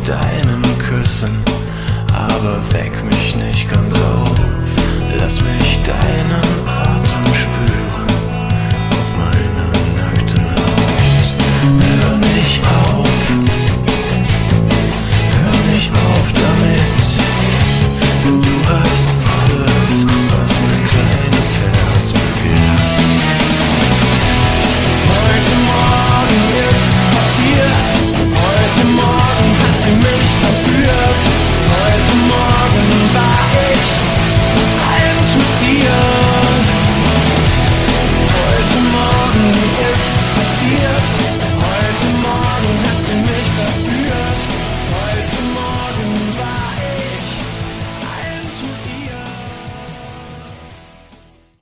deinen Küssen, aber weck mich nicht ganz auf. Lass mich deinen Atem